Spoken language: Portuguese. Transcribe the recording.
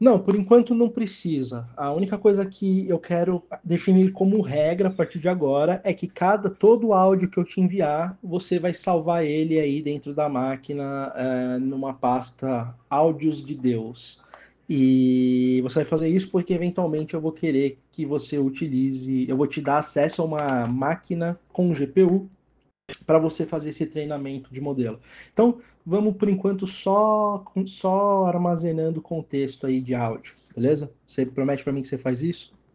Não, por enquanto não precisa. A única coisa que eu quero definir como regra a partir de agora é que todo áudio que eu te enviar, você vai salvar ele aí dentro da máquina, numa pasta Áudios de Deus. E você vai fazer isso porque eventualmente eu vou querer que você utilize, eu vou te dar acesso a uma máquina com GPU para você fazer esse treinamento de modelo. Então, vamos por enquanto só armazenando contexto aí de áudio, beleza? Você promete para mim que você faz isso?